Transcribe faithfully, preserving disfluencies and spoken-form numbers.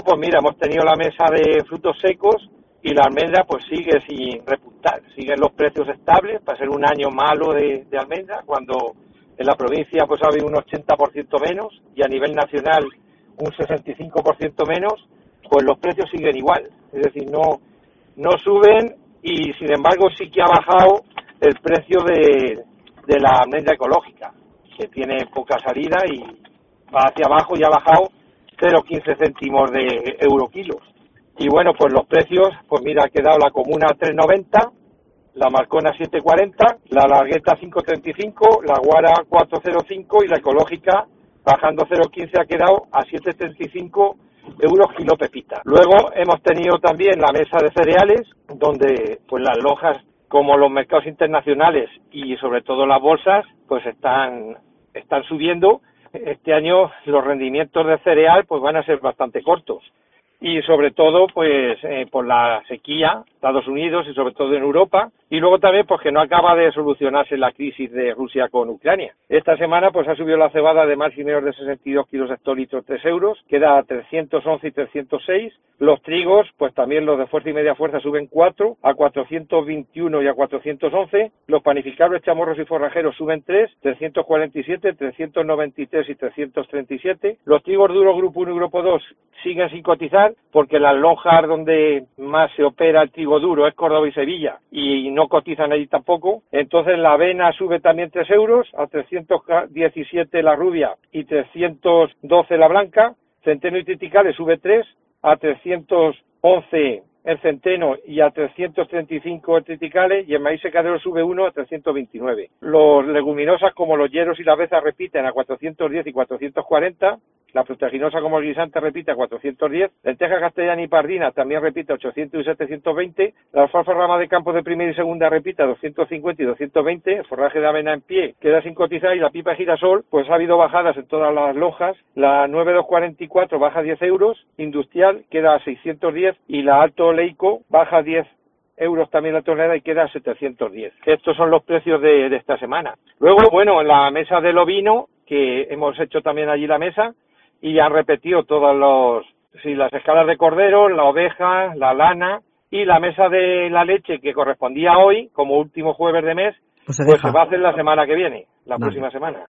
pues mira, hemos tenido la mesa de frutos secos y la almendra pues sigue sin repuntar, siguen los precios estables, para ser un año malo de, de almendra, cuando en la provincia pues ha habido un ochenta por ciento menos y a nivel nacional un sesenta y cinco por ciento menos, pues los precios siguen igual, es decir, no, no suben y sin embargo sí que ha bajado el precio de, de la almendra ecológica, que tiene poca salida y va hacia abajo y ha bajado cero coma quince céntimos de euro kilos. Y bueno, pues los precios, pues mira, ha quedado la comuna a tres noventa, la marcona siete cuarenta, la largueta cinco treinta y cinco, la guara cuatro cero cinco y la ecológica bajando cero quince ha quedado a siete treinta y cinco euros kilo pepita. Luego hemos tenido también la mesa de cereales, donde pues las lonjas, como los mercados internacionales y sobre todo las bolsas, pues están están subiendo. Este año los rendimientos de cereal pues van a ser bastante cortos. Y sobre todo pues eh, por la sequía, Estados Unidos y sobre todo en Europa, y luego también pues que no acaba de solucionarse la crisis de Rusia con Ucrania. Esta semana pues ha subido la cebada de más y menos de sesenta y dos kilos hectolitros, tres euros, queda a trescientos once y trescientos seis. Los trigos, pues también los de fuerza y media fuerza suben cuatro, a cuatrocientos veintiuno y a cuatrocientos once. Los panificables, chamorros y forrajeros suben tres, trescientos cuarenta y siete, trescientos noventa y tres y trescientos treinta y siete. Los trigos duros grupo uno y grupo dos siguen sin cotizar, porque las lonjas donde más se opera el trigo duro es Córdoba y Sevilla, y no cotizan allí tampoco. Entonces la avena sube también tres euros, a trescientos diecisiete la rubia y trescientos doce la blanca. Centeno y triticales sube tres, a trescientos once el centeno y a trescientos treinta y cinco el triticales, y el maíz secadero sube uno a trescientos veintinueve. Los leguminosas como los hierros y la beza repiten a cuatrocientos diez y cuatrocientos cuarenta. La fructiginosa como el guisante repite a cuatrocientos diez, lenteja castellana y pardina también repite a ochocientos y setecientos veinte, la alfalfa rama de campo de primera y segunda repite a doscientos cincuenta y doscientos veinte, el forraje de avena en pie queda sin cotizar y la pipa de girasol, pues ha habido bajadas en todas las lonjas. La nueve doscientos cuarenta y cuatro baja diez euros, industrial queda a seiscientos diez y la alto leico baja diez euros también la tonelada y queda a setecientos diez. Estos son los precios de, de esta semana. Luego, bueno, en la mesa del ovino, que hemos hecho también allí la mesa, y han repetido todos los, sí, las escalas de cordero, la oveja, la lana, y la mesa de la leche que correspondía hoy, como último jueves de mes, pues se, pues se va a hacer la semana que viene, la vale. próxima semana.